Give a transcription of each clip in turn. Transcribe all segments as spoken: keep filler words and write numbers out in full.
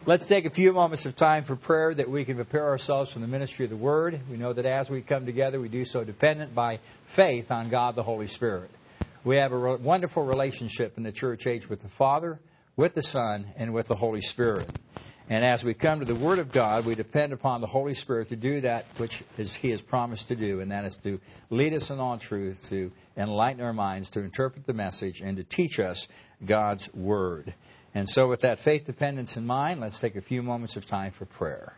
Let's take a few moments of time for prayer that we can prepare ourselves for the ministry of the Word. We know that as we come together, we do so dependent by faith on God the Holy Spirit. We have a re- wonderful relationship in the church age with the Father, with the Son, and with the Holy Spirit. And as we come to the Word of God, we depend upon the Holy Spirit to do that which is, He has promised to do, and that is to lead us in all truth, to enlighten our minds, to interpret the message, and to teach us God's Word. And so with that faith dependence in mind, let's take a few moments of time for prayer.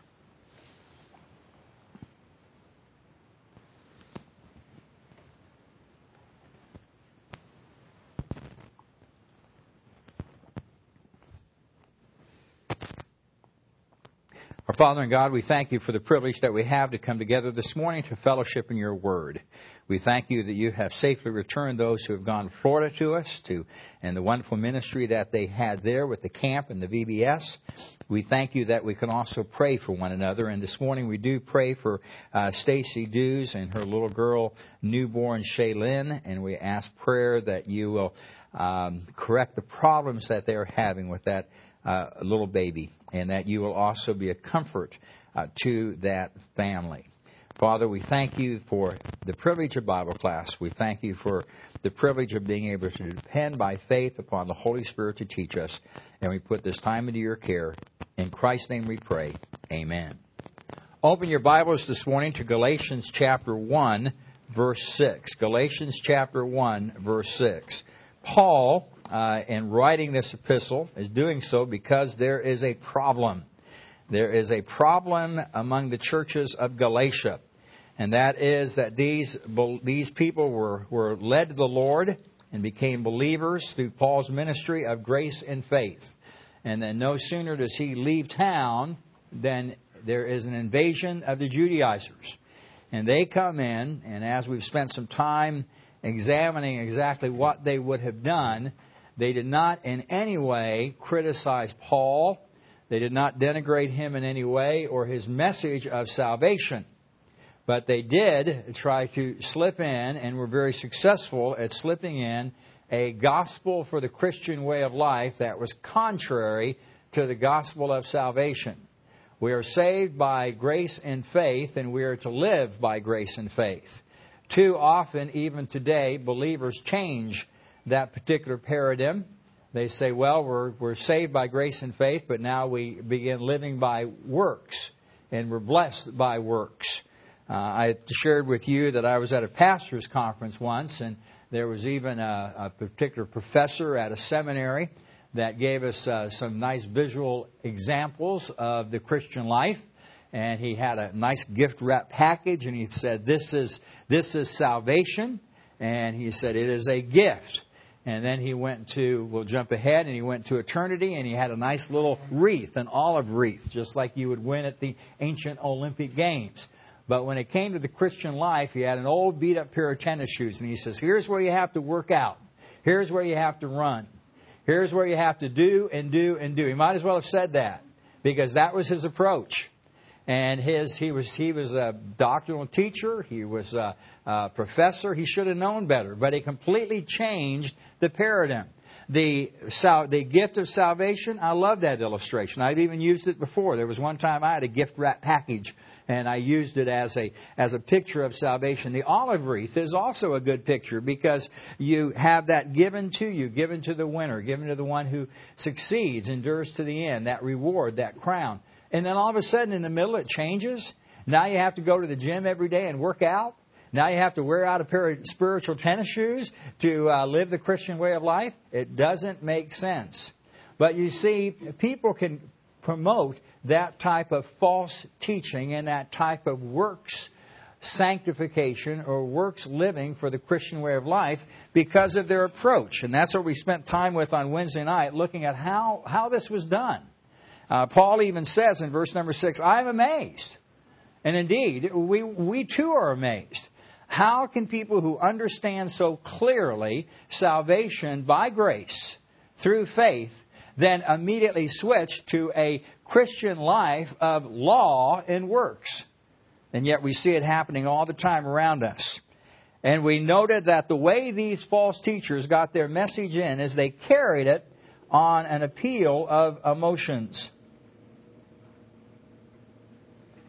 Our Father and God, we thank You for the privilege that we have to come together this morning to fellowship in Your Word. We thank You that You have safely returned those who have gone to Florida to us, to and the wonderful ministry that they had there with the camp and the V B S. We thank You that we can also pray for one another. And this morning we do pray for uh, Stacy Dews and her little girl, newborn Shaylin. And we ask prayer that You will um, correct the problems that they are having with that Uh, little baby, and that You will also be a comfort uh, to that family. Father, we thank You for the privilege of Bible class. We thank You for the privilege of being able to depend by faith upon the Holy Spirit to teach us. And we put this time into Your care. In Christ's name we pray. Amen. Open your Bibles this morning to Galatians chapter one, verse six. Galatians chapter one, verse six. Paul, Uh, in writing this epistle, is doing so because there is a problem. There is a problem among the churches of Galatia. And that is that these these people were, were led to the Lord and became believers through Paul's ministry of grace and faith. And then no sooner does he leave town than there is an invasion of the Judaizers. And they come in, and as we've spent some time examining exactly what they would have done, they did not in any way criticize Paul. They did not denigrate him in any way or his message of salvation. But they did try to slip in, and were very successful at slipping in, a gospel for the Christian way of life that was contrary to the gospel of salvation. We are saved by grace and faith, and we are to live by grace and faith. Too often, even today, believers change that particular paradigm. They say, well, we're we're saved by grace and faith, but now we begin living by works, and we're blessed by works. Uh, I shared with you that I was at a pastor's conference once, and there was even a, a particular professor at a seminary that gave us uh, some nice visual examples of the Christian life. And he had a nice gift wrap package, and he said, this is this is salvation. And he said, it is a gift. And then he went to, we'll jump ahead, and he went to eternity, and he had a nice little wreath, an olive wreath, just like you would win at the ancient Olympic Games. But when it came to the Christian life, he had an old beat-up pair of tennis shoes, and he says, here's where you have to work out. Here's where you have to run. Here's where you have to do and do and do. He might as well have said that, because that was his approach. And his he was he was a doctrinal teacher. He was a, a professor. He should have known better, but he completely changed the paradigm. The sal, the gift of salvation. I love that illustration. I've even used it before. There was one time I had a gift wrap package, and I used it as a as a picture of salvation. The olive wreath is also a good picture, because you have that given to you, given to the winner, given to the one who succeeds, endures to the end. That reward, that crown. And then all of a sudden in the middle it changes. Now you have to go to the gym every day and work out. Now you have to wear out a pair of spiritual tennis shoes to uh, live the Christian way of life. It doesn't make sense. But you see, people can promote that type of false teaching and that type of works sanctification or works living for the Christian way of life because of their approach. And that's what we spent time with on Wednesday night, looking at how, how this was done. Uh, Paul even says in verse number six, I'm amazed. And indeed, we we too are amazed. How can people who understand so clearly salvation by grace through faith then immediately switch to a Christian life of law and works? And yet we see it happening all the time around us. And we noted that the way these false teachers got their message in is they carried it on an appeal of emotions.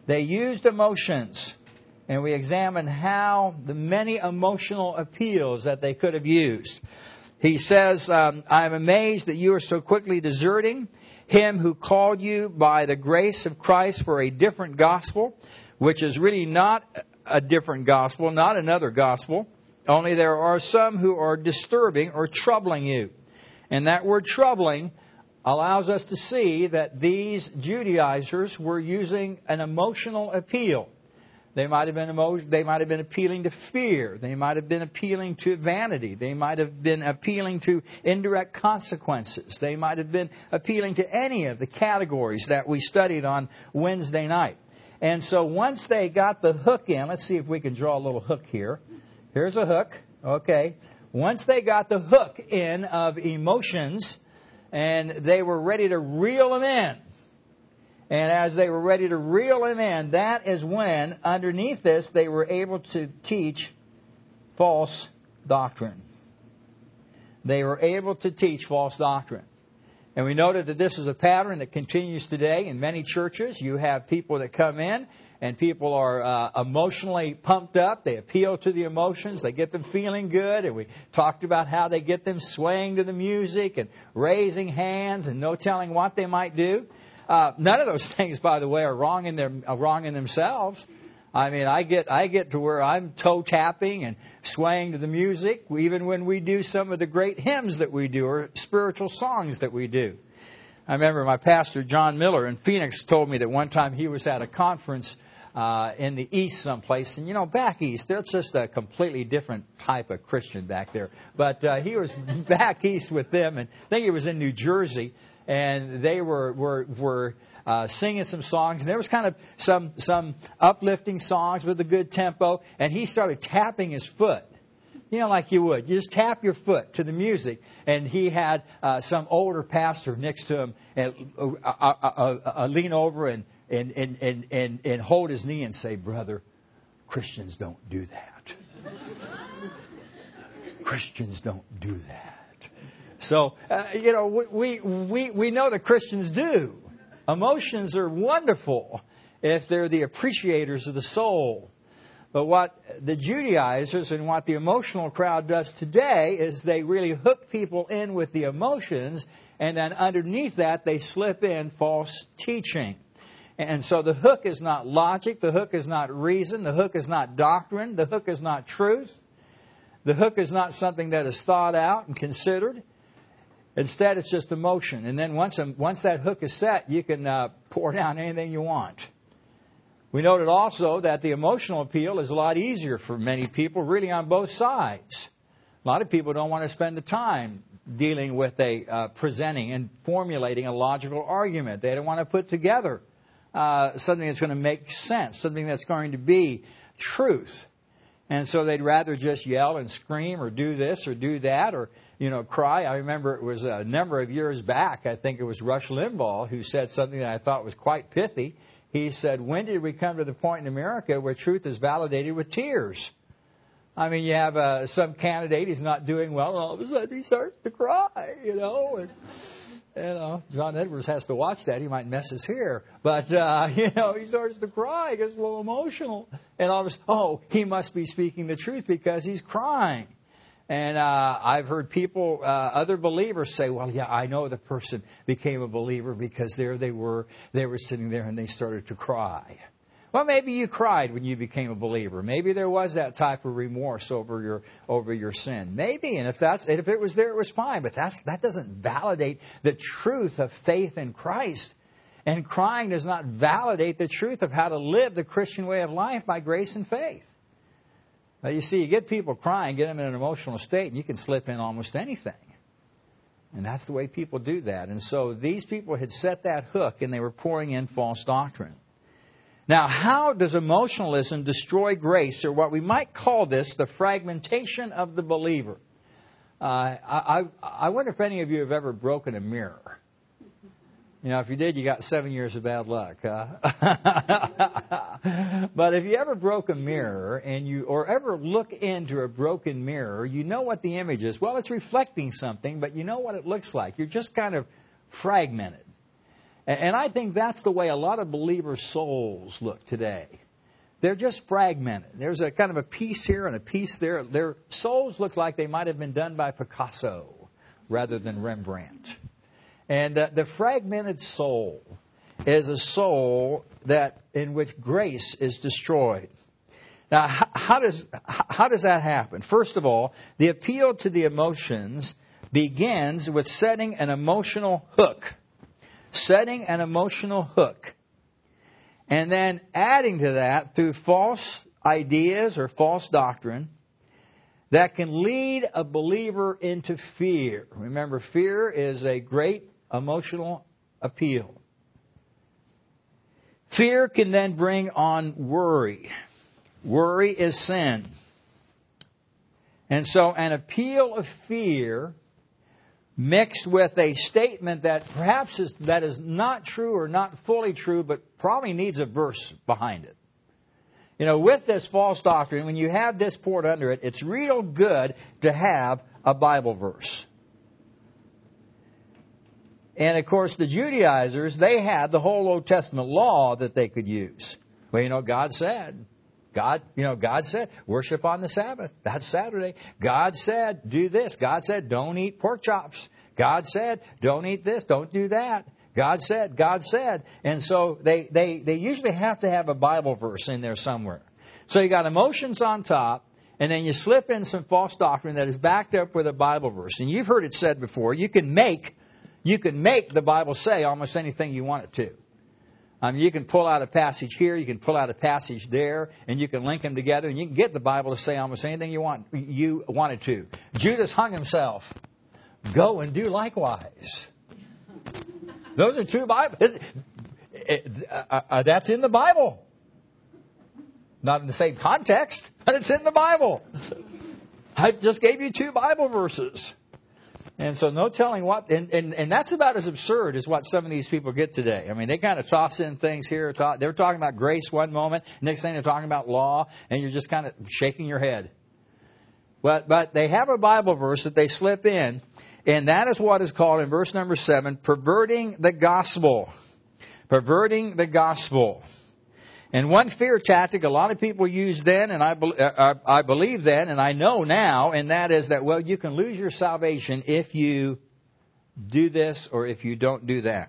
They used emotions. And we examine how the many emotional appeals that they could have used. He says, um, I am amazed that you are so quickly deserting Him who called you by the grace of Christ for a different gospel, which is really not a different gospel, not another gospel. Only there are some who are disturbing or troubling you. And that word troubling allows us to see that these Judaizers were using an emotional appeal. They might have been emo- they might have been appealing to fear. They might have been appealing to vanity. They might have been appealing to indirect consequences. They might have been appealing to any of the categories that we studied on Wednesday night. And so once they got the hook in, let's see if we can draw a little hook here. Here's a hook. Okay. Once they got the hook in of emotions and they were ready to reel them in, and as they were ready to reel him in, that is when, underneath this, they were able to teach false doctrine. They were able to teach false doctrine. And we noted that this is a pattern that continues today in many churches. You have people that come in, and people are uh, emotionally pumped up. They appeal to the emotions. They get them feeling good. And we talked about how they get them swaying to the music and raising hands and no telling what they might do. Uh, none of those things, by the way, are wrong in their are wrong in themselves. I mean, I get I get to where I'm toe tapping and swaying to the music, even when we do some of the great hymns that we do or spiritual songs that we do. I remember my pastor John Miller in Phoenix told me that one time he was at a conference uh, in the east someplace, and you know, back east, there's just a completely different type of Christian back there. But uh, he was back east with them, and I think he was in New Jersey. And they were were were uh, singing some songs, and there was kind of some some uplifting songs with a good tempo. And he started tapping his foot, you know, like you would. You just tap your foot to the music. And he had uh, some older pastor next to him, and uh, uh, uh, uh, lean over and and, and and and and hold his knee and say, "Brother, Christians don't do that. Christians don't do that." So, uh, you know, we, we, we know that Christians do. Emotions are wonderful if they're the appreciators of the soul. But what the Judaizers and what the emotional crowd does today is they really hook people in with the emotions, and then underneath that they slip in false teaching. And so the hook is not logic, the hook is not reason, the hook is not doctrine, the hook is not truth. The hook is not something that is thought out and considered. Instead, it's just emotion. And then once once that hook is set, you can uh, pour down anything you want. We noted also that the emotional appeal is a lot easier for many people, really on both sides. A lot of people don't want to spend the time dealing with a uh, presenting and formulating a logical argument. They don't want to put together uh, something that's going to make sense, something that's going to be truth. And so they'd rather just yell and scream or do this or do that or, you know, cry. I remember it was a number of years back, I think it was Rush Limbaugh, who said something that I thought was quite pithy. He said, when did we come to the point in America where truth is validated with tears? I mean, you have uh, some candidate, he's not doing well, and all of a sudden he starts to cry, you know. And, you know, John Edwards has to watch that. He might mess his hair. But, uh, you know, he starts to cry, he gets a little emotional. And all of a sudden, oh, he must be speaking the truth because he's crying. And uh, I've heard people, uh, other believers say, well, yeah, I know the person became a believer because there they were, they were sitting there and they started to cry. Well, maybe you cried when you became a believer. Maybe there was that type of remorse over your over your sin. Maybe, and if that's and if it was there, it was fine. But that's that doesn't validate the truth of faith in Christ. And crying does not validate the truth of how to live the Christian way of life by grace and faith. Now, you see, you get people crying, get them in an emotional state, and you can slip in almost anything. And that's the way people do that. And so these people had set that hook, and they were pouring in false doctrine. Now, how does emotionalism destroy grace, or what we might call this the fragmentation of the believer? Uh, I, I, I wonder if any of you have ever broken a mirror. You know, if you did, you got seven years of bad luck. Huh? But if you ever broke a mirror, and you or ever look into a broken mirror, you know what the image is. Well, it's reflecting something, but you know what it looks like. You're just kind of fragmented. And I think that's the way a lot of believers' souls look today. They're just fragmented. There's a kind of a piece here and a piece there. Their souls look like they might have been done by Picasso rather than Rembrandt. And uh, the fragmented soul is a soul that in which grace is destroyed. Now, how, how does how does that happen? First of all, the appeal to the emotions begins with setting an emotional hook. Setting an emotional hook. And then adding to that through false ideas or false doctrine that can lead a believer into fear. Remember, fear is a great emotional appeal. Fear can then bring on worry. Worry is sin. And so an appeal of fear mixed with a statement that perhaps is, that is not true or not fully true, but probably needs a verse behind it. You know, with this false doctrine, when you have this poured under it, it's real good to have a Bible verse. And of course, the Judaizers, they had the whole Old Testament law that they could use. Well, you know, God said, God, you know, God said, worship on the Sabbath. That's Saturday. God said, do this. God said, don't eat pork chops. God said, don't eat this. Don't do that. God said, God said. And so they, they, they usually have to have a Bible verse in there somewhere. So you got emotions on top, and then you slip in some false doctrine that is backed up with a Bible verse. And you've heard it said before, you can make, you can make the Bible say almost anything you want it to. I mean, you can pull out a passage here, you can pull out a passage there, and you can link them together, and you can get the Bible to say almost anything you want, you want it to. Judas hung himself. Go and do likewise. Those are two Bibles. That's in the Bible. Not in the same context, but it's in the Bible. I just gave you two Bible verses. And so no telling what, and, and, and that's about as absurd as what some of these people get today. I mean, they kind of toss in things here. Talk, they're talking about grace one moment, next thing they're talking about law, and you're just kind of shaking your head. But, but they have a Bible verse that they slip in, and that is what is called in verse number seven, perverting the gospel. Perverting the gospel. And one fear tactic a lot of people used then, and I, uh, I believe then, and I know now, and that is that, well, you can lose your salvation if you do this or if you don't do that.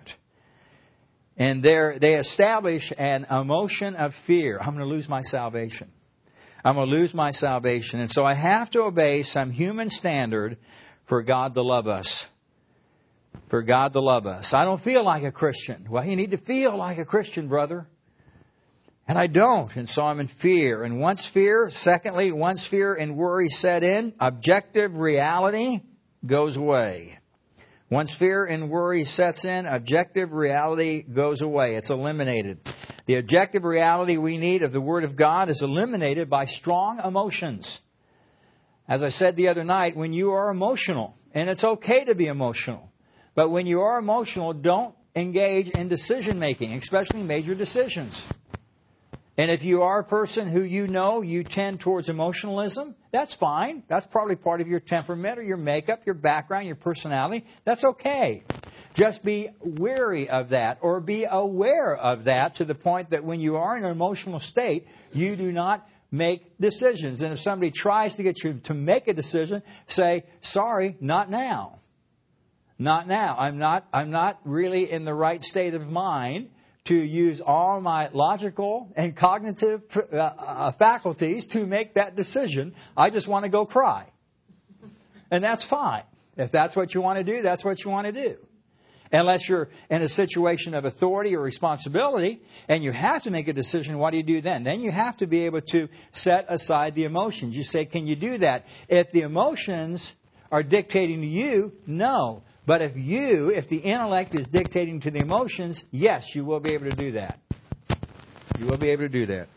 And they establish an emotion of fear. I'm going to lose my salvation. I'm going to lose my salvation. And so I have to obey some human standard for God to love us. For God to love us. I don't feel like a Christian. Well, you need to feel like a Christian, brother. And I don't, and so I'm in fear. And once fear, secondly, once fear and worry set in, objective reality goes away. Once fear and worry sets in, objective reality goes away. It's eliminated. The objective reality we need of the Word of God is eliminated by strong emotions. As I said the other night, when you are emotional, and it's okay to be emotional, but when you are emotional, don't engage in decision making, especially major decisions. And if you are a person who you know you tend towards emotionalism, that's fine. That's probably part of your temperament or your makeup, your background, your personality. That's okay. Just be wary of that or be aware of that to the point that when you are in an emotional state, you do not make decisions. And if somebody tries to get you to make a decision, say, sorry, not now. Not now. I'm not, I'm not really in the right state of mind to use all my logical and cognitive uh, faculties to make that decision. I just want to go cry. And that's fine. If that's what you want to do, that's what you want to do. Unless you're in a situation of authority or responsibility and you have to make a decision, what do you do then? Then you have to be able to set aside the emotions. You say, can you do that? If the emotions are dictating to you, no. But if you, if the intellect is dictating to the emotions, yes, you will be able to do that. You will be able to do that.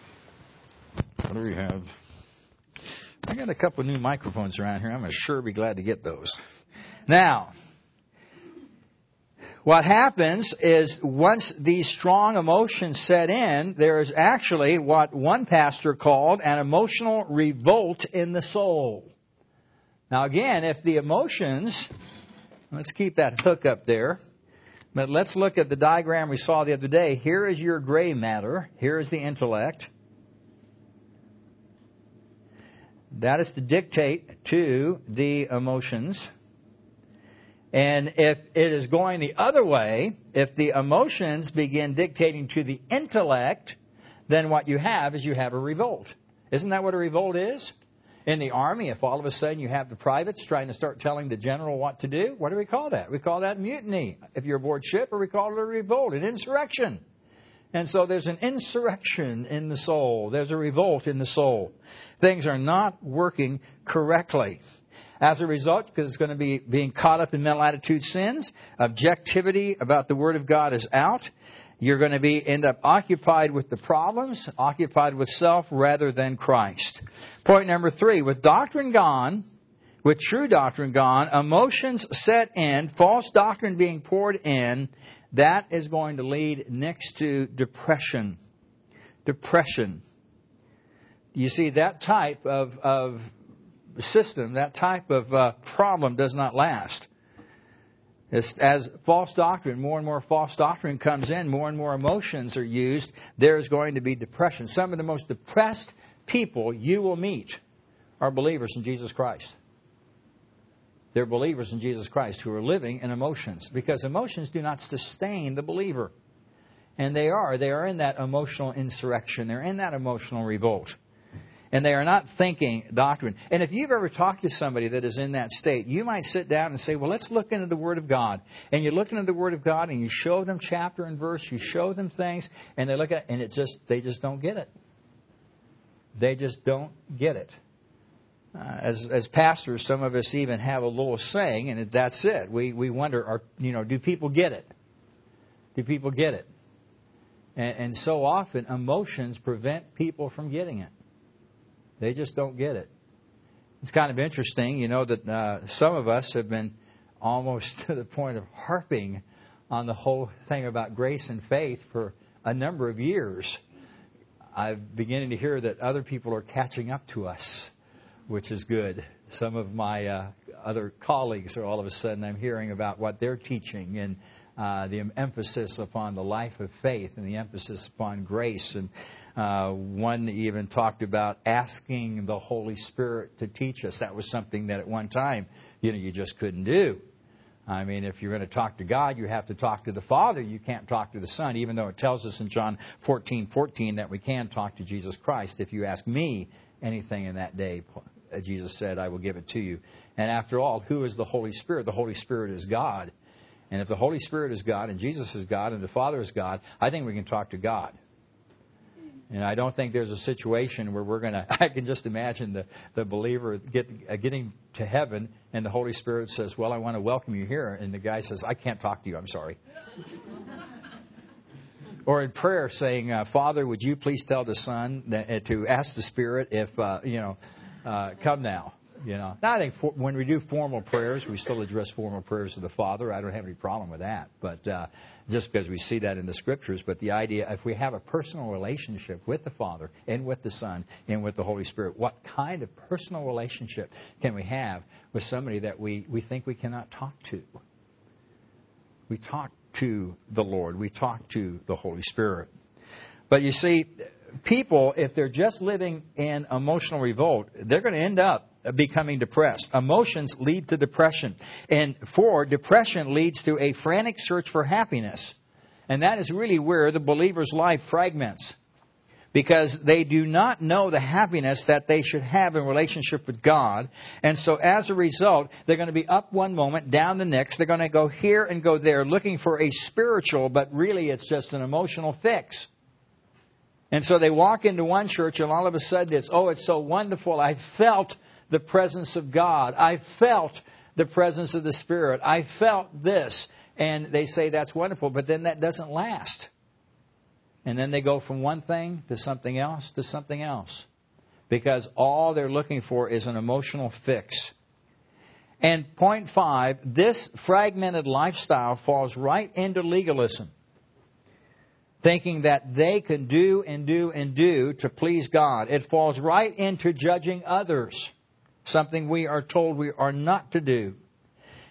What do we have? I got a couple of new microphones around here. I'm sure be glad to get those. Now, what happens is once these strong emotions set in, there is actually what one pastor called an emotional revolt in the soul. Now again, if the emotions... Let's keep that hook up there. But let's look at the diagram we saw the other day. Here is your gray matter. Here is the intellect. That is to dictate to the emotions. And if it is going the other way, if the emotions begin dictating to the intellect, then what you have is you have a revolt. Isn't that what a revolt is? In the army, if all of a sudden you have the privates trying to start telling the general what to do, what do we call that? We call that mutiny. If you're aboard ship, or we call it a revolt, an insurrection. And so there's an insurrection in the soul. There's a revolt in the soul. Things are not working correctly. As a result, because it's going to be being caught up in mental attitude sins, objectivity about the Word of God is out. You're going to be end up occupied with the problems, occupied with self rather than Christ. Point number three, with doctrine gone, with true doctrine gone, emotions set in, false doctrine being poured in, that is going to lead next to depression. Depression. You see, that type of, of system, that type of uh, problem does not last. As, as false doctrine, more and more false doctrine comes in, more and more emotions are used, there's going to be depression. Some of the most depressed people you will meet are believers in Jesus Christ. They're believers in Jesus Christ who are living in emotions, because emotions do not sustain the believer. And they are. They are in that emotional insurrection. They're in that emotional revolt. And they are not thinking doctrine. And if you've ever talked to somebody that is in that state, you might sit down and say, well, let's look into the Word of God. And you look into the Word of God and you show them chapter and verse, you show them things, and they look at it, and it just they just don't get it. They just don't get it. Uh, as as pastors, some of us even have a little saying, and that's it. We we wonder, are you know, do people get it? Do people get it? And, and so often, emotions prevent people from getting it. They just don't get it. It's kind of interesting, you know, that uh, some of us have been almost to the point of harping on the whole thing about grace and faith for a number of years. I'm beginning to hear that other people are catching up to us, which is good. Some of my uh, other colleagues are all of a sudden, I'm hearing about what they're teaching, and uh, the emphasis upon the life of faith and the emphasis upon grace. And uh, one even talked about asking the Holy Spirit to teach us. That was something that at one time, you know, you just couldn't do. I mean, if you're going to talk to God, you have to talk to the Father. You can't talk to the Son, even though it tells us in John fourteen fourteen that we can talk to Jesus Christ. If you ask me anything in that day, Jesus said, I will give it to you. And after all, who is the Holy Spirit? The Holy Spirit is God. And if the Holy Spirit is God and Jesus is God and the Father is God, I think we can talk to God. And I don't think there's a situation where we're going to, I can just imagine the, the believer get, uh, getting to heaven and the Holy Spirit says, well, I want to welcome you here. And the guy says, I can't talk to you, I'm sorry. Or in prayer saying, uh, Father, would you please tell the Son that, uh, to ask the Spirit if, uh, you know, uh, come now. You know, now, I think for, when we do formal prayers, we still address formal prayers to the Father. I don't have any problem with that. But uh, just because we see that in the Scriptures. But the idea, if we have a personal relationship with the Father and with the Son and with the Holy Spirit, what kind of personal relationship can we have with somebody that we, we think we cannot talk to? We talk to the Lord. We talk to the Holy Spirit. But you see, people, if they're just living in emotional revolt, they're going to end up becoming depressed. Emotions lead to depression. And four, depression leads to a frantic search for happiness. And that is really where the believer's life fragments. Because they do not know the happiness that they should have in relationship with God. And so as a result, they're going to be up one moment, down the next. They're going to go here and go there looking for a spiritual, but really it's just an emotional fix. And so they walk into one church and all of a sudden it's, oh, it's so wonderful. I felt the presence of God. I felt the presence of the Spirit. I felt this. And they say that's wonderful, but then that doesn't last. And then they go from one thing to something else to something else. Because all they're looking for is an emotional fix. And point five, this fragmented lifestyle falls right into legalism. Thinking that they can do and do and do to please God. It falls right into judging others. Something we are told we are not to do.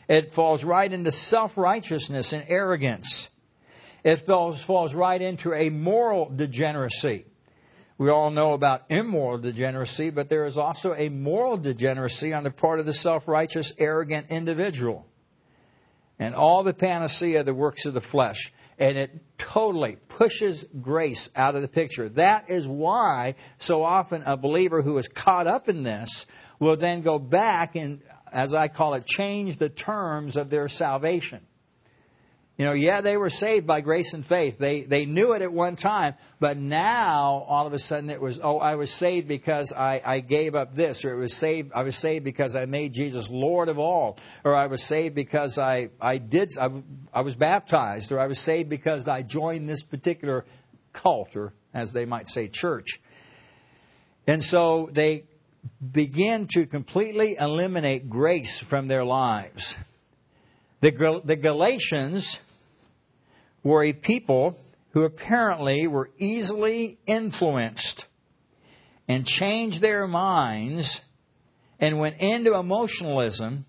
It falls right into self-righteousness and arrogance. It falls, falls right into a moral degeneracy. We all know about immoral degeneracy, but there is also a moral degeneracy on the part of the self-righteous, arrogant individual. And all the panacea, the works of the flesh. And it totally pushes grace out of the picture. That is why so often a believer who is caught up in this will then go back and, as I call it, change the terms of their salvation. You know, yeah, they were saved by grace and faith. They they knew it at one time, but now all of a sudden it was, oh, I was saved because I, I gave up this, or it was saved. I was saved because I made Jesus Lord of all, or I was saved because I I did I, I was baptized, or I was saved because I joined this particular cult, or as they might say, church. And so they begin to completely eliminate grace from their lives. The, the Galatians were a people who apparently were easily influenced and changed their minds and went into emotionalism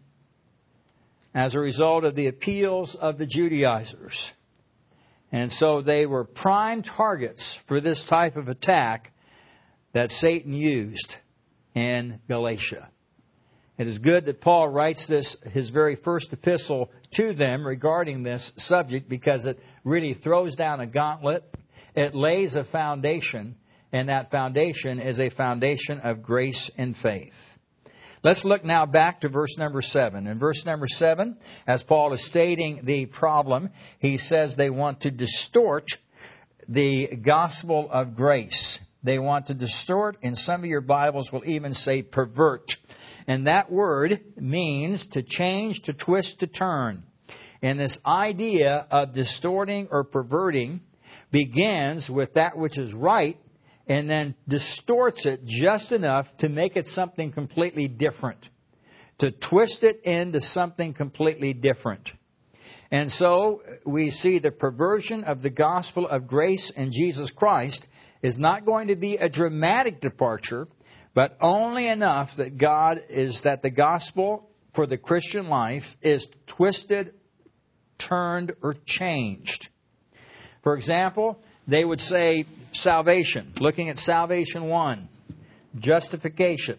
as a result of the appeals of the Judaizers. And so they were prime targets for this type of attack that Satan used in Galatia. It is good that Paul writes this, his very first epistle to them regarding this subject, because it really throws down a gauntlet. It lays a foundation, and that foundation is a foundation of grace and faith. Let's look now back to verse number seven. In verse number seven, as Paul is stating the problem, he says they want to distort the gospel of grace. They want to distort, and some of your Bibles will even say pervert. And that word means to change, to twist, to turn. And this idea of distorting or perverting begins with that which is right and then distorts it just enough to make it something completely different. To twist it into something completely different. And so we see the perversion of the gospel of grace in Jesus Christ is not going to be a dramatic departure, but only enough that God is that the gospel for the Christian life is twisted, turned, or changed. For example, they would say salvation, looking at salvation one, justification.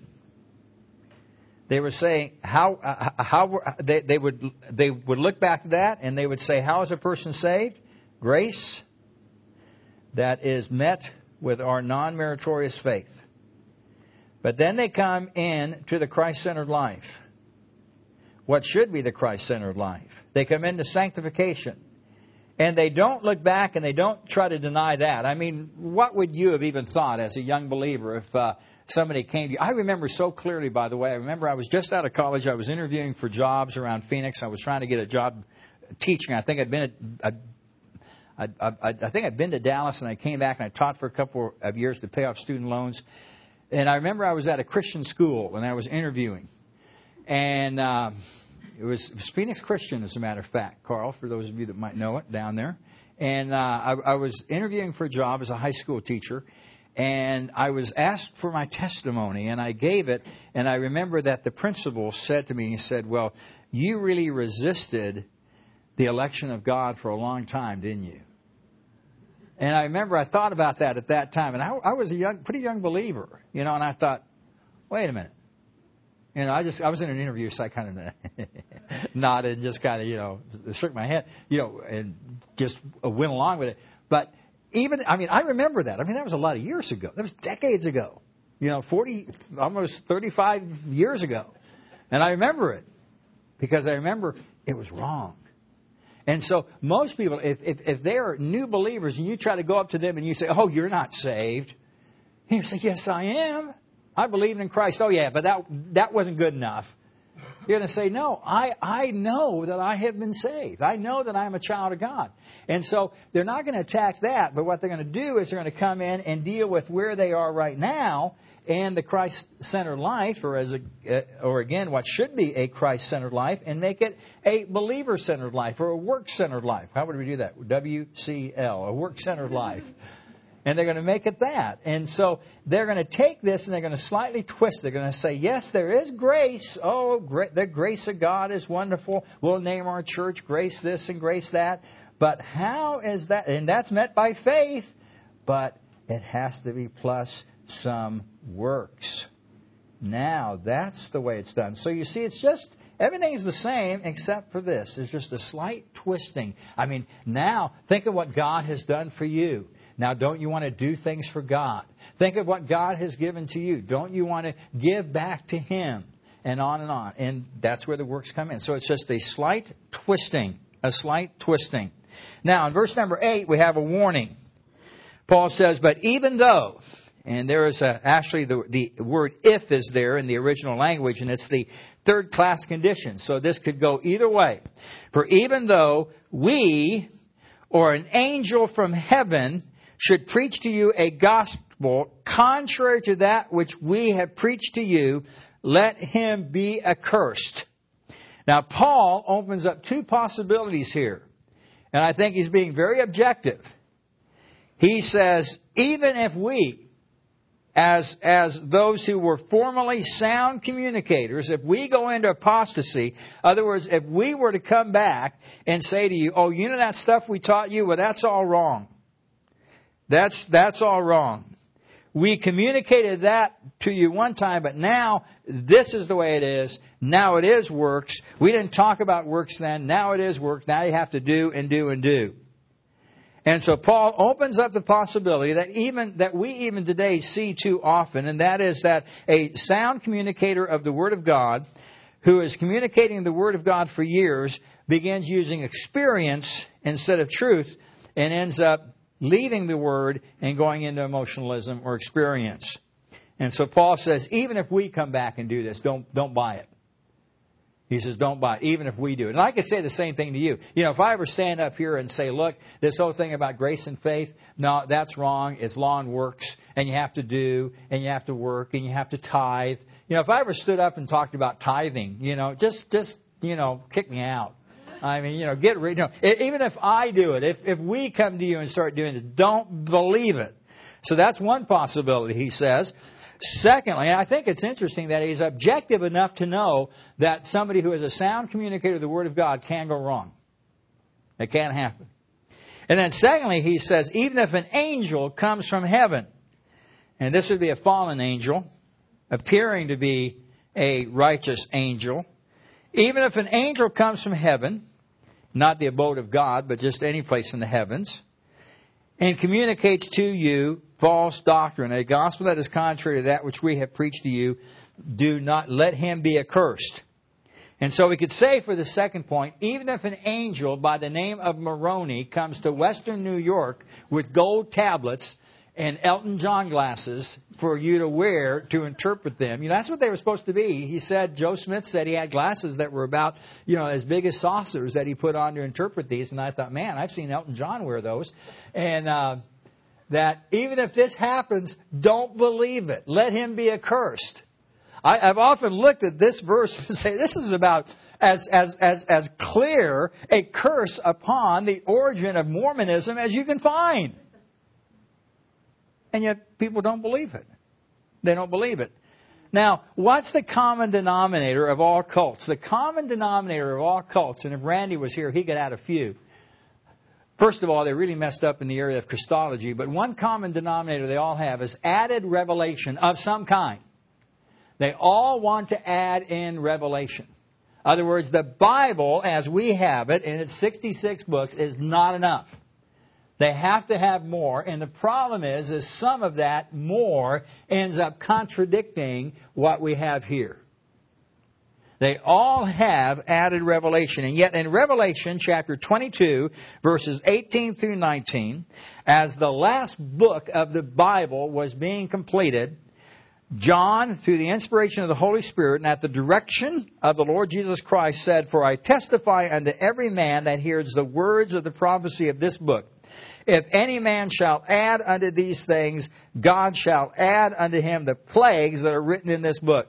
They were saying how uh, how they, they would they would look back to that and they would say, how is a person saved? Grace that is met with our non-meritorious faith. But then they come in to the Christ-centered life. What should be the Christ-centered life? They come into sanctification. And they don't look back and they don't try to deny that. I mean, what would you have even thought as a young believer if uh, somebody came to you? I remember so clearly, by the way, I remember I was just out of college. I was interviewing for jobs around Phoenix. I was trying to get a job teaching. I think I'd been at, I, I, I, I think I'd been to Dallas and I came back and I taught for a couple of years to pay off student loans. And I remember I was at a Christian school and I was interviewing. And uh, it, was, it was Phoenix Christian, as a matter of fact, Carl, for those of you that might know it, down there. And uh, I, I was interviewing for a job as a high school teacher. And I was asked for my testimony, and I gave it. And I remember that the principal said to me, he said, well, you really resisted the election of God for a long time, didn't you? And I remember I thought about that at that time. And I, I was a young, pretty young believer, you know, and I thought, wait a minute. You know, I just, I was in an interview, so I kind of nodded and just kind of, you know, shook my head, you know, and just went along with it. But even, I mean, I remember that. I mean, that was a lot of years ago. That was decades ago. You know, forty, almost thirty-five years ago. And I remember it because I remember it was wrong. And so most people, if, if, if they're new believers and you try to go up to them and you say, oh, you're not saved. You say, yes, I am. I believe in Christ. Oh, yeah, but that that wasn't good enough. You're going to say, no, I, I know that I have been saved. I know that I'm a child of God. And so they're not going to attack that, but what they're going to do is they're going to come in and deal with where they are right now and the Christ-centered life, or as a, or again, what should be a Christ-centered life, and make it a believer-centered life or a work-centered life. How would we do that? W C L, a work-centered life. And they're going to make it that. And so they're going to take this and they're going to slightly twist. They're going to say, yes, there is grace. Oh, great, the grace of God is wonderful. We'll name our church Grace this and Grace that. But how is that? And that's met by faith. But it has to be plus some works. Now, that's the way it's done. So you see, it's just, everything's the same except for this. There's just a slight twisting. I mean, now, think of what God has done for you. Now, don't you want to do things for God? Think of what God has given to you. Don't you want to give back to Him? And on and on. And that's where the works come in. So it's just a slight twisting. A slight twisting. Now, in verse number eight, we have a warning. Paul says, but even though, and there is a, actually the, the word if is there in the original language, and it's the third class condition. So this could go either way. For even though we or an angel from heaven should preach to you a gospel contrary to that which we have preached to you, let him be accursed. Now, Paul opens up two possibilities here. And I think he's being very objective. He says, even if we, as, as those who were formerly sound communicators, if we go into apostasy, in other words, if we were to come back and say to you, oh, you know that stuff we taught you? Well, that's all wrong. That's that's all wrong. We communicated that to you one time, but now this is the way it is. Now it is works. We didn't talk about works then. Now it is works. Now you have to do and do and do. And so Paul opens up the possibility that even that we even today see too often, and that is that a sound communicator of the Word of God, who is communicating the Word of God for years, begins using experience instead of truth, and ends up leaving the Word and going into emotionalism or experience. And so Paul says, even if we come back and do this, don't don't buy it. He says, don't buy it, even if we do it. And I could say the same thing to you. You know, if I ever stand up here and say, look, this whole thing about grace and faith, no, that's wrong. It's law and works, and you have to do, and you have to work, and you have to tithe. You know, if I ever stood up and talked about tithing, you know, just, just you know, kick me out. I mean, you know, get rid. You know, even if I do it, if if we come to you and start doing it, don't believe it. So that's one possibility, he says. Secondly, I think it's interesting that he's objective enough to know that somebody who is a sound communicator of the Word of God can go wrong. It can't happen. And then secondly, he says, even if an angel comes from heaven, and this would be a fallen angel, appearing to be a righteous angel, even if an angel comes from heaven, not the abode of God, but just any place in the heavens, and communicates to you false doctrine, a gospel that is contrary to that which we have preached to you, do not let him be accursed. And so we could say for the second point, even if an angel by the name of Moroni comes to Western New York with gold tablets and Elton John glasses for you to wear to interpret them. You know, that's what they were supposed to be. He said, Joe Smith said he had glasses that were about, you know, as big as saucers that he put on to interpret these. And I thought, man, I've seen Elton John wear those. And uh, that even if this happens, don't believe it. Let him be accursed. I, I've often looked at this verse and say, this is about as, as, as, as clear a curse upon the origin of Mormonism as you can find. And yet people don't believe it. They don't believe it. Now, what's the common denominator of all cults? The common denominator of all cults, and if Randy was here, he could add a few. First of all, they're really messed up in the area of Christology, but one common denominator they all have is added revelation of some kind. They all want to add in revelation. In other words, the Bible, as we have it, in its sixty-six books, is not enough. They have to have more, and the problem is, is some of that more ends up contradicting what we have here. They all have added revelation, and yet in Revelation chapter twenty-two, verses eighteen through nineteen, as the last book of the Bible was being completed, John, through the inspiration of the Holy Spirit and at the direction of the Lord Jesus Christ, said, "For I testify unto every man that hears the words of the prophecy of this book. If any man shall add unto these things, God shall add unto him the plagues that are written in this book.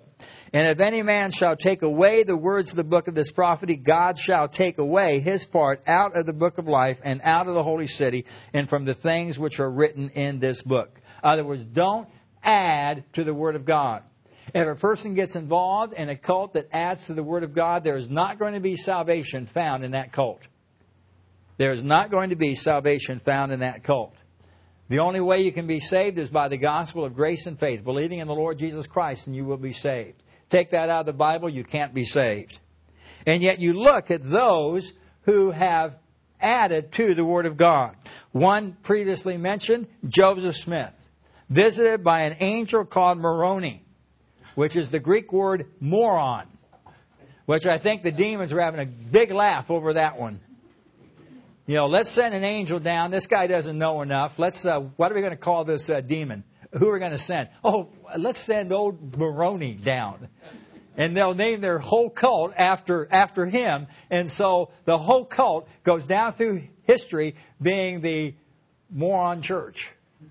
And if any man shall take away the words of the book of this prophecy, God shall take away his part out of the book of life and out of the holy city and from the things which are written in this book. In other words, don't add to the Word of God. If a person gets involved in a cult that adds to the Word of God, there is not going to be salvation found in that cult. There is not going to be salvation found in that cult. The only way you can be saved is by the gospel of grace and faith, believing in the Lord Jesus Christ, and you will be saved. Take that out of the Bible, you can't be saved. And yet you look at those who have added to the Word of God. One previously mentioned, Joseph Smith, visited by an angel called Moroni, which is the Greek word moron, which I think the demons were having a big laugh over that one. You know, let's send an angel down. This guy doesn't know enough. Let's. Uh, what are we going to call this uh, demon? Who are we going to send? Oh, let's send old Moroni down. And they'll name their whole cult after after him. And so the whole cult goes down through history being the moron church.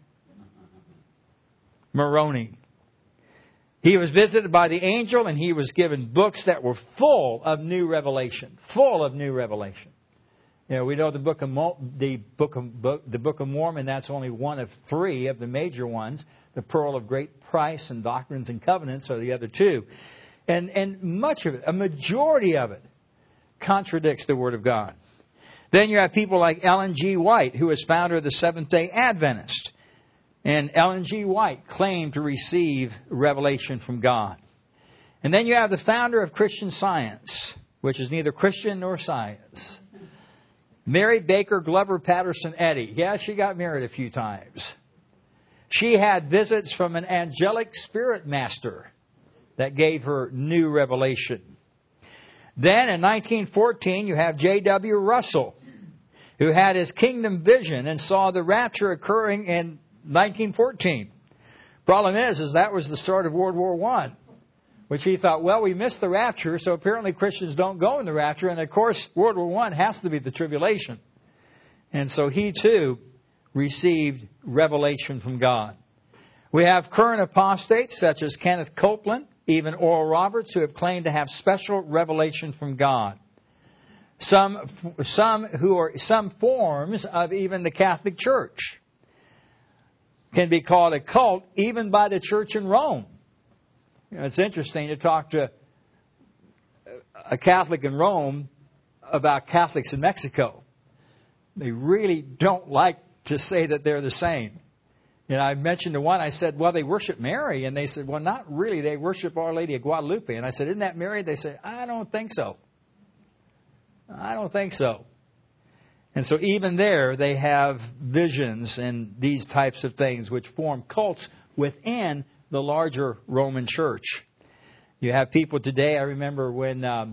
Moroni. He was visited by the angel and he was given books that were full of new revelation. Full of new revelation. You know, we know the book of Mo- the book of book, the Book of Mormon. That's only one of three of the major ones. The Pearl of Great Price and Doctrines and Covenants are the other two, and and much of it, a majority of it, contradicts the Word of God. Then you have people like Ellen G. White, who is founder of the Seventh-day Adventist, and Ellen G. White claimed to receive revelation from God. And then you have the founder of Christian Science, which is neither Christian nor science. Mary Baker Glover Patterson Eddy. Yeah, she got married a few times. She had visits from an angelic spirit master that gave her new revelation. Then in nineteen fourteen, you have J W Russell, who had his kingdom vision and saw the rapture occurring in nineteen fourteen. Problem is, is that was the start of World War One. Which he thought, well, we missed the rapture, so apparently Christians don't go in the rapture. And of course, World War One has to be the tribulation. And so he too received revelation from God. We have current apostates such as Kenneth Copeland, even Oral Roberts, who have claimed to have special revelation from God. Some, some who are some forms of even the Catholic Church can be called a cult, even by the church in Rome. You know, it's interesting to talk to a Catholic in Rome about Catholics in Mexico. They really don't like to say that they're the same. You know, I mentioned to one, I said, well, they worship Mary. And they said, well, not really. They worship Our Lady of Guadalupe. And I said, isn't that Mary? They said, I don't think so. I don't think so. And so even there, they have visions and these types of things which form cults within the larger Roman Church. You have people today, I remember when um,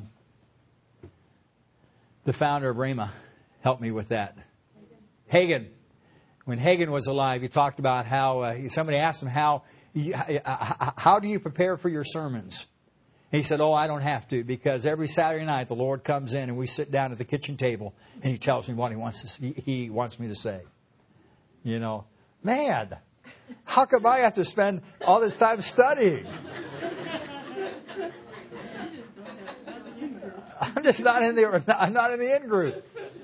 the founder of Rhema helped me with that. Hagen. When Hagen was alive, he talked about how, uh, somebody asked him, how, how do you prepare for your sermons? And he said, oh, I don't have to, because every Saturday night the Lord comes in and we sit down at the kitchen table and He tells me what He wants to, He wants me to say. You know, man, how come I have to spend all this time studying? I'm just not in the I'm not in the in group.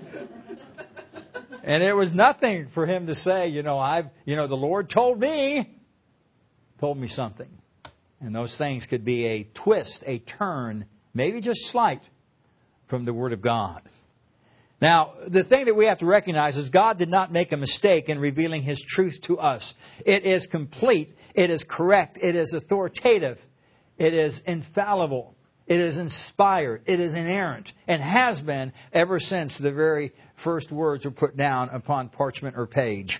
And it was nothing for him to say, you know, I've you know, the Lord told me told me something. And those things could be a twist, a turn, maybe just slight, from the Word of God. Now, the thing that we have to recognize is God did not make a mistake in revealing His truth to us. It is complete. It is correct. It is authoritative. It is infallible. It is inspired. It is inerrant. And has been ever since the very first words were put down upon parchment or page.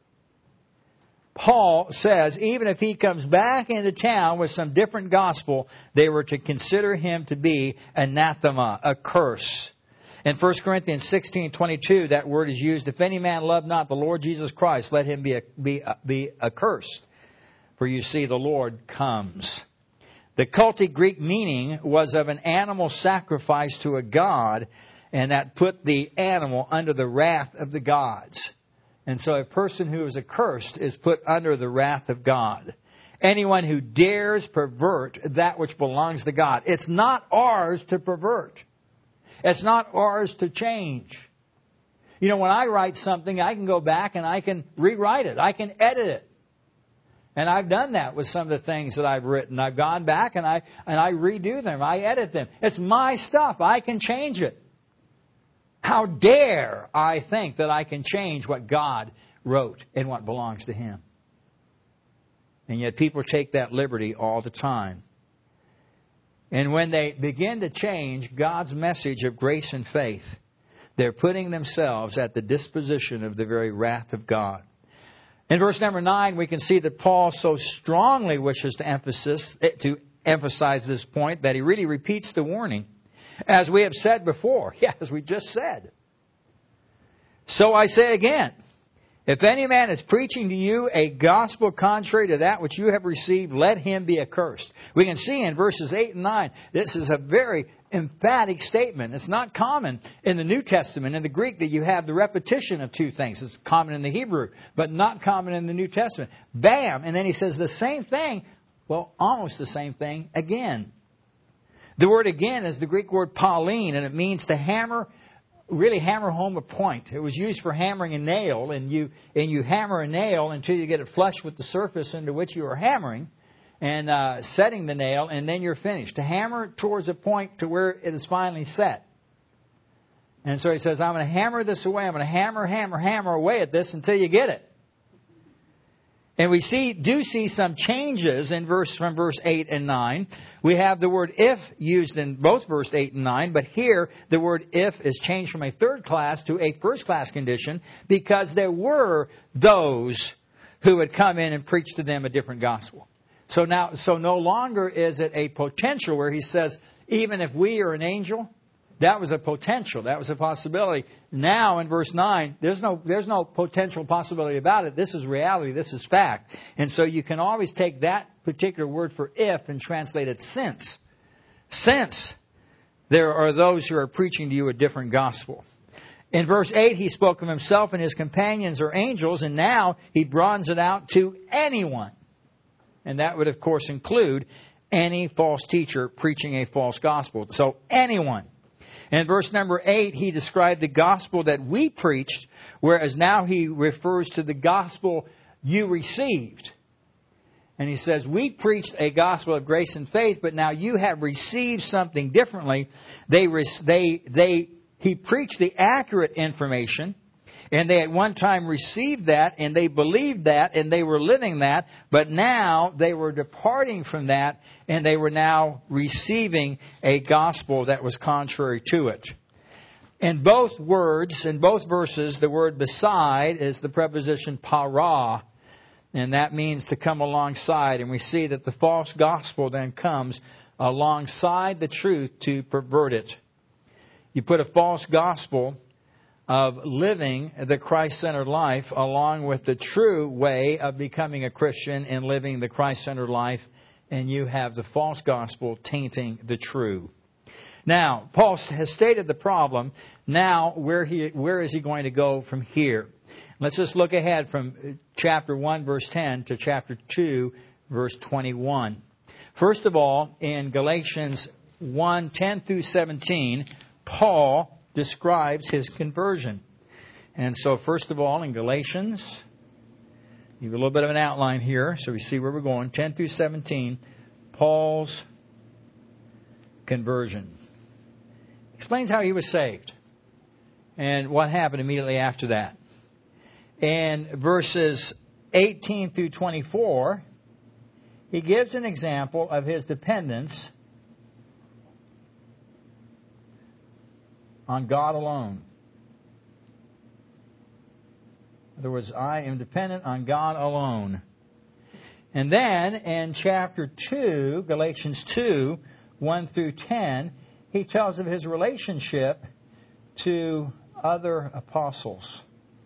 Paul says even if he comes back into town with some different gospel, they were to consider him to be anathema, a curse. In First Corinthians sixteen twenty-two, that word is used, if any man love not the Lord Jesus Christ, let him be, be, be accursed. For you see, the Lord comes. The cultic Greek meaning was of an animal sacrifice to a god, and that put the animal under the wrath of the gods. And so a person who is accursed is put under the wrath of God. Anyone who dares pervert that which belongs to God. It's not ours to pervert. It's not ours to change. You know, when I write something, I can go back and I can rewrite it. I can edit it. And I've done that with some of the things that I've written. I've gone back and I and I redo them. I edit them. It's my stuff. I can change it. How dare I think that I can change what God wrote and what belongs to Him? And yet people take that liberty all the time. And when they begin to change God's message of grace and faith, they're putting themselves at the disposition of the very wrath of God. In verse number nine, we can see that Paul so strongly wishes to emphasis, to emphasize this point that he really repeats the warning. As we have said before, yeah, as we just said. So I say again, if any man is preaching to you a gospel contrary to that which you have received, let him be accursed. We can see in verses eight and nine, this is a very emphatic statement. It's not common in the New Testament, in the Greek, that you have the repetition of two things. It's common in the Hebrew, but not common in the New Testament. Bam! And then he says the same thing, well, almost the same thing again. The word again is the Greek word Pauline, and it means to hammer, really hammer home a point. It was used for hammering a nail, and you and you hammer a nail until you get it flush with the surface into which you are hammering, and uh, setting the nail, and then you're finished. To hammer towards a point to where it is finally set. And so he says, I'm going to hammer this away. I'm going to hammer, hammer, hammer away at this until you get it. And we see, do see some changes in verse from verse eight and nine. We have the word if used in both verse eight and nine, but here the word if is changed from a third class to a first class condition because there were those who had come in and preached to them a different gospel. So now, so no longer is it a potential where he says, even if we are an angel, that was a potential. That was a possibility. Now in verse nine, there's no there's no potential possibility about it. This is reality. This is fact. And so you can always take that particular word for if and translate it since. Since there are those who are preaching to you a different gospel. In verse eight, he spoke of himself and his companions are angels, and now he broadens it out to anyone. And that would, of course, include any false teacher preaching a false gospel. So anyone. In verse number eight, he described the gospel that we preached, whereas now he refers to the gospel you received. And he says, we preached a gospel of grace and faith, but now you have received something differently. They, they, they, he preached the accurate information, and they at one time received that, and they believed that, and they were living that, but now they were departing from that, and they were now receiving a gospel that was contrary to it. In both words, in both verses, the word beside is the preposition para, and that means to come alongside. And we see that the false gospel then comes alongside the truth to pervert it. You put a false gospel of living the Christ-centered life along with the true way of becoming a Christian and living the Christ-centered life, and you have the false gospel tainting the true. Now, Paul has stated the problem. Now, where he where is he going to go from here? Let's just look ahead from chapter one, verse ten, to chapter two, verse twenty-one. First of all, in Galatians one, ten through seventeen, Paul describes his conversion. And so, first of all, in Galatians, you have a little bit of an outline here, so we see where we're going. ten through seventeen, Paul's conversion. Explains how he was saved and what happened immediately after that. In verses eighteen through twenty-four, he gives an example of his dependence on God alone. In other words, I am dependent on God alone. And then in chapter two, Galatians two, one through ten, he tells of his relationship to other apostles.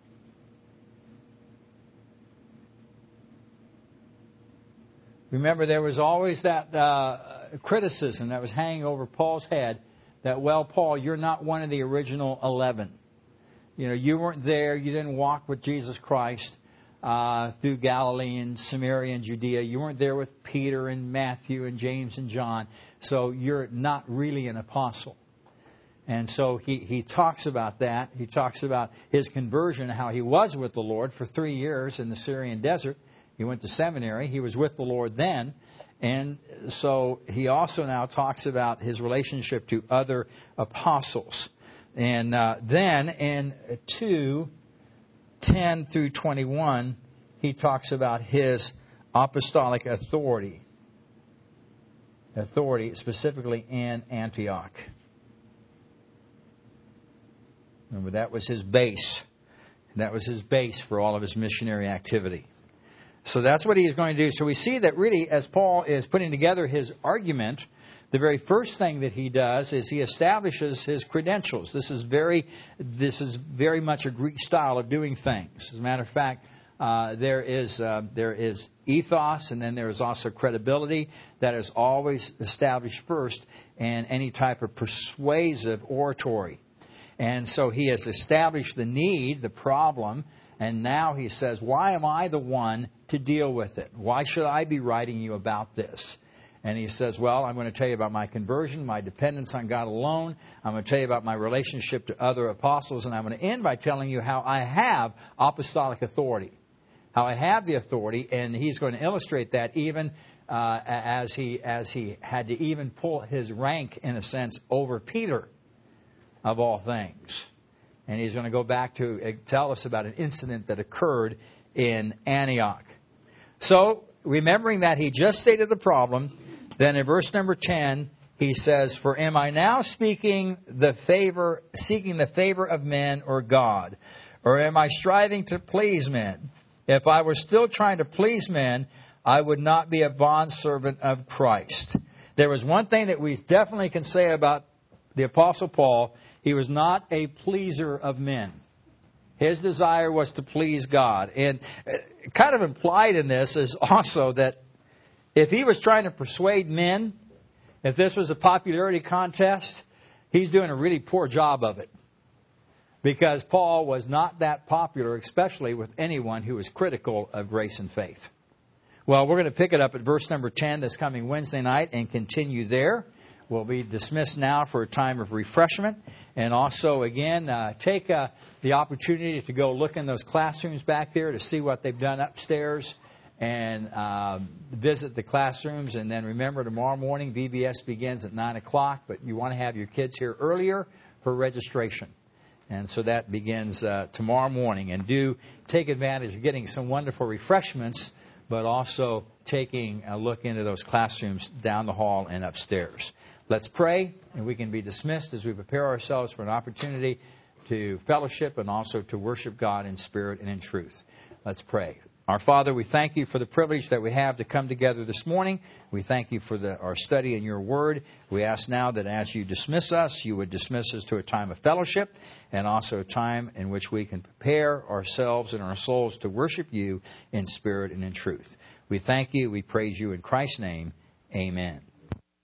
Remember, there was always that uh, criticism that was hanging over Paul's head that, well, Paul, you're not one of the original eleven. You know, you weren't there. You didn't walk with Jesus Christ. uh, through Galilee and Samaria and Judea. You weren't there with Peter and Matthew and James and John. So you're not really an apostle. And so he, he talks about that. He talks about his conversion, how he was with the Lord for three years in the Syrian desert. He went to seminary. He was with the Lord then. And so he also now talks about his relationship to other apostles. And uh, then in two ten through twenty-one, he talks about his apostolic authority. Authority specifically in Antioch. Remember, that was his base. That was his base for all of his missionary activity. So that's what he's going to do. So we see that really, as Paul is putting together his argument, the very first thing that he does is he establishes his credentials. This is very, this is very much a Greek style of doing things. As a matter of fact, uh, there is uh, there is ethos, and then there is also credibility that is always established first in any type of persuasive oratory. And so he has established the need, the problem. And now he says, why am I the one to deal with it? Why should I be writing you about this? And he says, well, I'm going to tell you about my conversion, my dependence on God alone. I'm going to tell you about my relationship to other apostles. And I'm going to end by telling you how I have apostolic authority, how I have the authority. And he's going to illustrate that even uh, as he as he had to even pull his rank, in a sense, over Peter, of all things. And he's going to go back to tell us about an incident that occurred in Antioch. So, remembering that he just stated the problem, then in verse number ten, he says, for am I now speaking the favor, seeking the favor of men or God? Or am I striving to please men? If I were still trying to please men, I would not be a bondservant of Christ. There was one thing that we definitely can say about the Apostle Paul. He was not a pleaser of men. His desire was to please God. And kind of implied in this is also that if he was trying to persuade men, if this was a popularity contest, he's doing a really poor job of it. Because Paul was not that popular, especially with anyone who was critical of grace and faith. Well, we're going to pick it up at verse number ten this coming Wednesday night and continue there. We'll be dismissed now for a time of refreshment. And also, again, uh, take uh, the opportunity to go look in those classrooms back there to see what they've done upstairs and uh, visit the classrooms. And then remember, tomorrow morning, V B S begins at nine o'clock, but you want to have your kids here earlier for registration. And so that begins uh, tomorrow morning. And do take advantage of getting some wonderful refreshments, but also taking a look into those classrooms down the hall and upstairs. Let's pray, and we can be dismissed as we prepare ourselves for an opportunity to fellowship and also to worship God in spirit and in truth. Let's pray. Our Father, we thank you for the privilege that we have to come together this morning. We thank you for the, our study in your word. We ask now that as you dismiss us, you would dismiss us to a time of fellowship and also a time in which we can prepare ourselves and our souls to worship you in spirit and in truth. We thank you. We praise you in Christ's name. Amen.